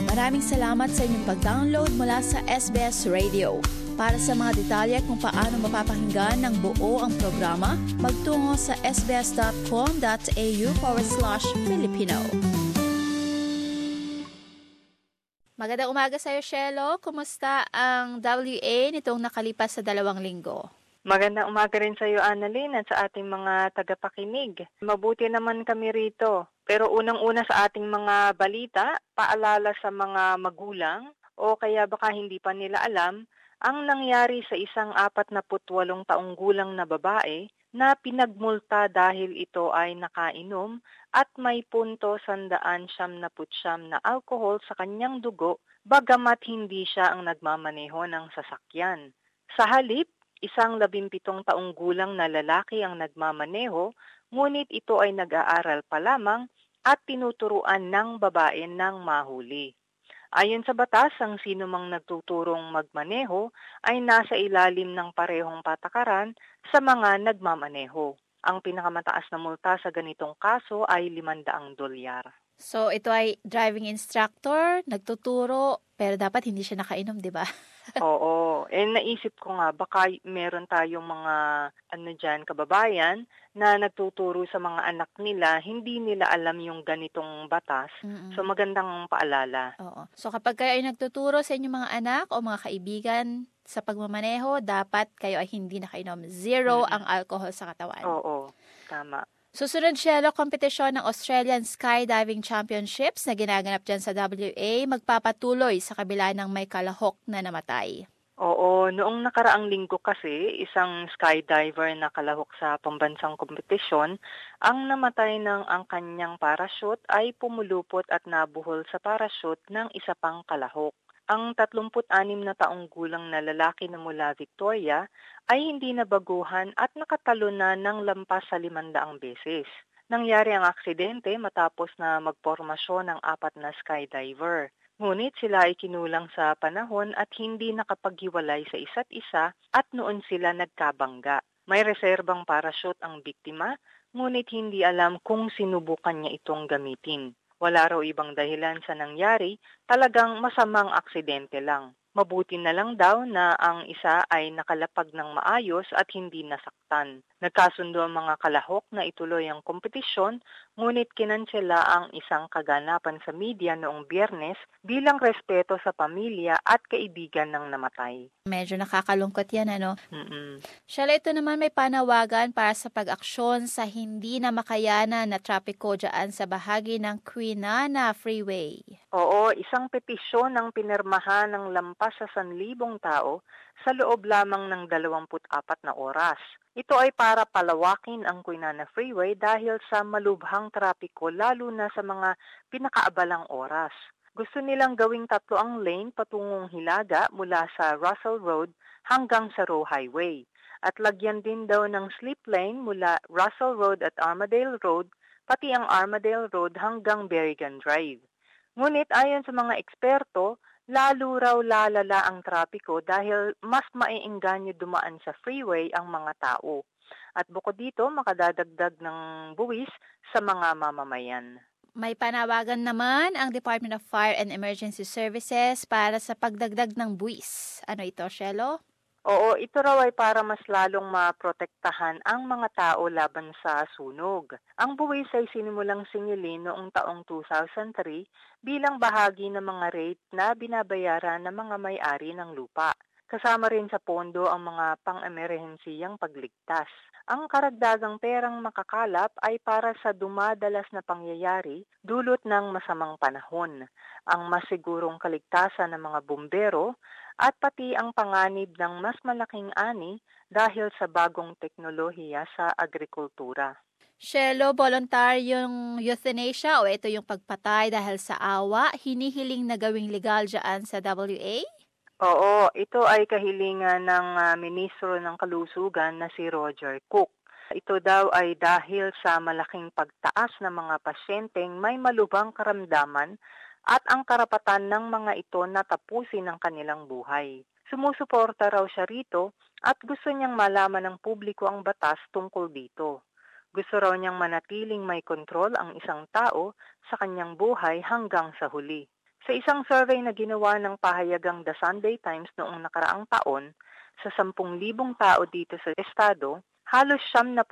Maraming salamat sa inyong pag-download mula sa SBS Radio. Para sa mga detalye kung paano mapapakinggan ng buo ang programa, magtungo sa sbs.com.au/Filipino. Magandang umaga sa iyo, Shelo. Kumusta ang WA nitong nakalipas sa 2 linggo? Magandang umaga rin sa iyo, Annalyn, at sa ating mga tagapakinig. Mabuti naman kami rito. Pero unang-una sa ating mga balita, paalala sa mga magulang o kaya baka hindi pa nila alam ang nangyari sa isang 48 taong gulang na babae na pinagmulta dahil ito ay nakainom at may punto 199 na alcohol sa kanyang dugo bagamat hindi siya ang nagmamaneho ng sasakyan. Sa halip, isang 17 taong gulang na lalaki ang nagmamaneho, ngunit ito ay nag-aaral pa lamang at tinuturuan ng babae ng mahuli. Ayon sa batas, ang sinumang nagtuturong magmaneho ay nasa ilalim ng parehong patakaran sa mga nagmamaneho. Ang pinakamataas na multa sa ganitong kaso ay $500. So, ito ay driving instructor, nagtuturo, pero dapat hindi siya nakainom, di ba? Oo. Naisip ko nga, baka meron tayong mga kababayan na nagtuturo sa mga anak nila, hindi nila alam yung ganitong batas. Mm-mm. So, magandang paalala. Oo. So, kapag kayo ay nagtuturo sa inyong mga anak o mga kaibigan sa pagmamaneho, dapat kayo ay hindi nakainom. 0 ang alcohol sa katawan. Oo, tama. Susunod, Shelo, kompetisyon ng Australian Skydiving Championships na ginaganap dyan sa WA magpapatuloy sa kabila ng may kalahok na namatay. Oo, noong nakaraang linggo kasi, isang skydiver na kalahok sa pambansang kompetisyon, ang namatay ng ang kanyang parachute ay pumulupot at nabuhol sa parachute ng isa pang kalahok. Ang 36 na taong gulang na lalaki na mula Victoria ay hindi nabaguhan at nakatalo na ng lampas sa 500 beses. Nangyari ang aksidente matapos na magpormasyon ng 4 na skydiver. Ngunit sila ay kinulang sa panahon at hindi nakapaghiwalay sa isa't isa at noon sila nagkabangga. May reserbang parachute ang biktima, ngunit hindi alam kung sinubukan niya itong gamitin. Wala raw ibang dahilan sa nangyari, talagang masamang aksidente lang. Mabuti na lang daw na ang isa ay nakalapag ng maayos at hindi nasaktan. Nagkasundo ang mga kalahok na ituloy ang kompetisyon, ngunit kinansela ang isang kaganapan sa media noong Biyernes bilang respeto sa pamilya at kaibigan ng namatay. Medyo nakakalungkot yan, ano? Shala, ito naman may panawagan para sa pag-aksyon sa hindi na makayanan na trapiko dyan sa bahagi ng Kwinana Freeway. Oo, isang petisyon ang pinirmahan ng lampas sa 1,000 tao sa loob lamang ng 24 na oras. Ito ay para palawakin ang Kwinana Freeway dahil sa malubhang trapiko lalo na sa mga pinakaabalang oras. Gusto nilang gawing 3 ang lane patungong Hilaga mula sa Russell Road hanggang sa Roe Highway. At lagyan din daw ng slip lane mula Russell Road at Armadale Road, pati ang Armadale Road hanggang Berrigan Drive. Ngunit ayon sa mga eksperto, lalo raw lalala ang trapiko dahil mas maiengganyo dumaan sa freeway ang mga tao. At bukod dito, makadadagdag ng buwis sa mga mamamayan. May panawagan naman ang Department of Fire and Emergency Services para sa pagdagdag ng buwis. Ano ito, Shelo? Oo, ito raw ay para mas lalong maprotektahan ang mga tao laban sa sunog. Ang buwis ay sinimulang singilin noong taong 2003 bilang bahagi ng mga rate na binabayaran ng mga may-ari ng lupa. Kasama rin sa pondo ang mga pang-emerhensiyang pagligtas. Ang karagdagang perang makakalap ay para sa dumadalas na pangyayari dulot ng masamang panahon, ang masigurong kaligtasan ng mga bumbero, at pati ang panganib ng mas malaking ani dahil sa bagong teknolohiya sa agrikultura. Shelo, voluntaryong euthanasia o ito yung pagpatay dahil sa awa, hinihiling na gawing legal dyan sa WA? Oo, ito ay kahilingan ng Ministro ng Kalusugan na si Roger Cook. Ito daw ay dahil sa malaking pagtaas ng mga pasyenteng may malubhang karamdaman at ang karapatan ng mga ito na tapusin ang kanilang buhay. Sumusuporta raw siya rito at gusto niyang malaman ng publiko ang batas tungkol dito. Gusto raw niyang manatiling may kontrol ang isang tao sa kanyang buhay hanggang sa huli. Sa isang survey na ginawa ng pahayagang The Sunday Times noong nakaraang taon, sa 10,000 tao dito sa estado, halos 70%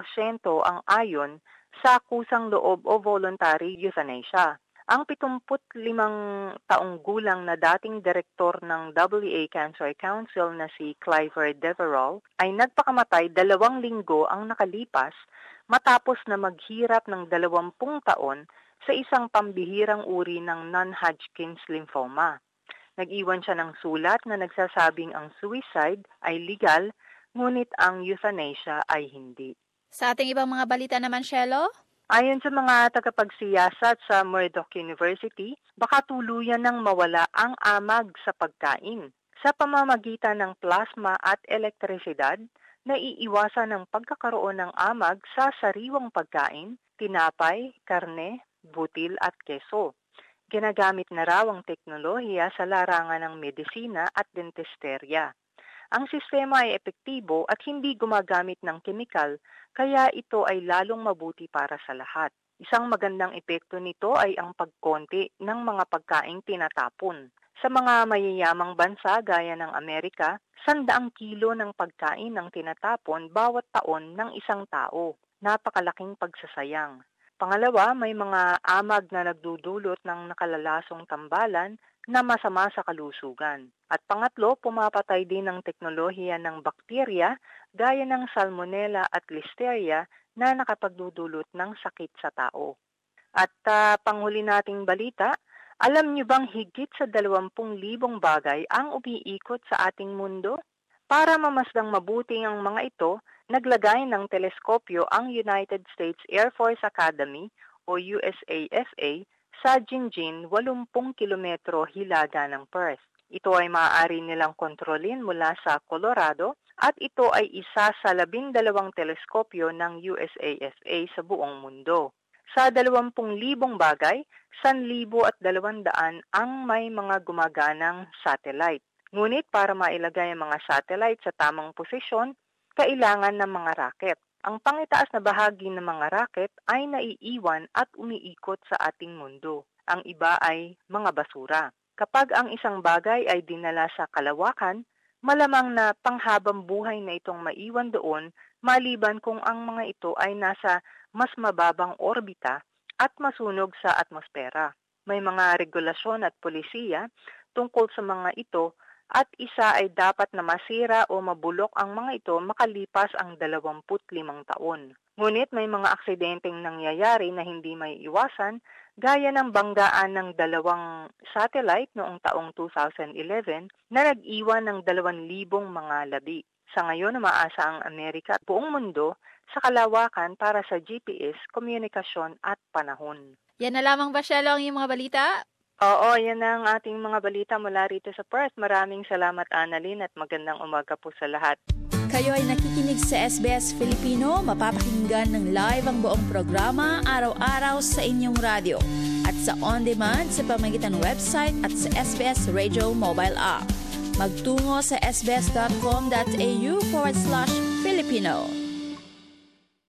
ang ayon sa kusang loob o voluntary euthanasia. Ang 75 taong gulang na dating direktor ng WA Cancer Council na si Cliver Deverell ay nagpakamatay 2 linggo ang nakalipas matapos na maghirap ng 20 taon sa isang pambihirang uri ng non-Hodgkin's lymphoma. Nag-iwan siya ng sulat na nagsasabing ang suicide ay legal, ngunit ang euthanasia ay hindi. Sa ating ibang mga balita naman, Shelo? Ayon sa mga tagapagsiyasat sa Murdoch University, baka tuluyan nang mawala ang amag sa pagkain. Sa pamamagitan ng plasma at elektrisidad, naiiwasan ang pagkakaroon ng amag sa sariwang pagkain, tinapay, karne, butil at keso. Ginagamit na raw ang teknolohiya sa larangan ng medisina at dentisterya. Ang sistema ay epektibo at hindi gumagamit ng kemikal, kaya ito ay lalong mabuti para sa lahat. Isang magandang epekto nito ay ang pagkonti ng mga pagkaing tinatapon. Sa mga mayayamang bansa gaya ng Amerika, 100 kilo ng pagkain ang tinatapon bawat taon ng isang tao. Napakalaking pagsasayang. Pangalawa, may mga amag na nagdudulot ng nakalalasong tambalan na masama sa kalusugan. At pangatlo, pumapatay din ng teknolohiya ng bakterya gaya ng Salmonella at Listeria na nakapagdudulot ng sakit sa tao. At panghuli nating balita, alam niyo bang higit sa 20,000 bagay ang umiikot sa ating mundo? Para mamasdang mabuti ang mga ito, naglagay ng teleskopyo ang United States Air Force Academy o USAFA sa Jinjin, 80 kilometro hilaga ng Perth. Ito ay maaari nilang kontrolin mula sa Colorado at ito ay isa sa 12 teleskopyo ng USAFA sa buong mundo. Sa 20,000 bagay, 1,200 ang may mga gumaganang satellite. Ngunit para mailagay ang mga satellite sa tamang posisyon, kailangan ng mga rocket. Ang pangitaas na bahagi ng mga rocket ay naiiwan at umiikot sa ating mundo. Ang iba ay mga basura. Kapag ang isang bagay ay dinala sa kalawakan, malamang na panghabang buhay na itong maiwan doon maliban kung ang mga ito ay nasa mas mababang orbita at masunog sa atmosfera. May mga regulasyon at polisiya tungkol sa mga ito at isa ay dapat na masira o mabulok ang mga ito makalipas ang 25 taon. Ngunit may mga aksidenteng nangyayari na hindi may iwasan gaya ng banggaan ng 2 satellite noong taong 2011 na nag-iwan ng 2,000 mga labi. Sa ngayon, umaasa ang Amerika at buong mundo sa kalawakan para sa GPS, komunikasyon at panahon. Yan na lamang ba, Shelo, ang iyong mga balita? Oo, yan ang ating mga balita mula rito sa Perth. Maraming salamat, Annalyn, at magandang umaga po sa lahat. Kayo ay nakikinig sa SBS Filipino, mapapakinggan ng live ang buong programa araw-araw sa inyong radyo at sa on-demand sa pamamagitan ng website at sa SBS Radio mobile app. Magtungo sa sbs.com.au/Filipino.